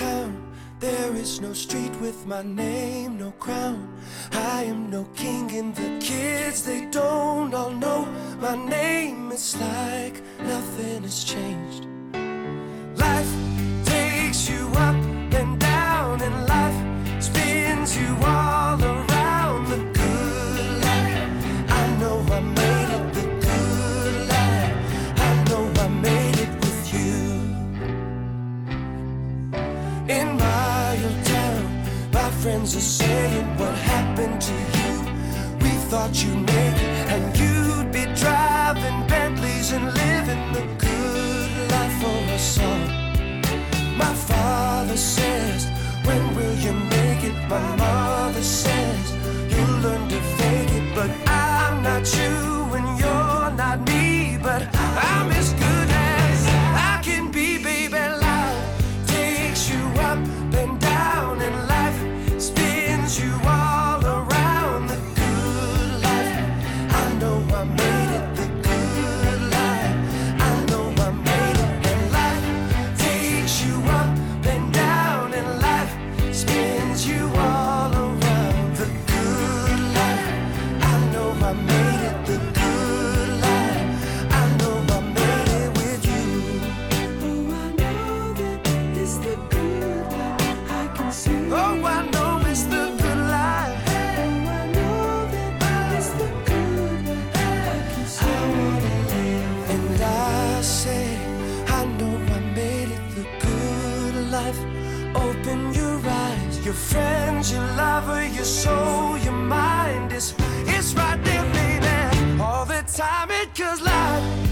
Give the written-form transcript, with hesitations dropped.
town, there is no street with my name, no crown. I am no king and the kids, they don't all know my name. It's like nothing has changed. Life takes you up and down, and life spins you all around. The good life, I know I made it. The good life, I know I made it with you. In my old town, my friends are saying, what happened to you? We thought you'd make it and you'd be driving Bentleys and living the good life for us all. My father says, when will you make it? My mother says, you'll learn to fake it. But I'm not you and you're not me, but I'm as good as I can be, baby. Life takes you up and down, and life spins you all around. The good life, I know I made it. The good life, I know I made it. And life takes you up and down, and life spins you all around. The good life, I know I made it. The good life, I know I made it with you. Oh, I know that it's the good life I can see. Oh, I know it's the good life. Oh, I know that it's the good life I can see. I wanna live, and I say, I know I made it. The good life. Open your eyes, your friends, your lover, your soul, your mind. It's right there, baby, all the time. It 'cause life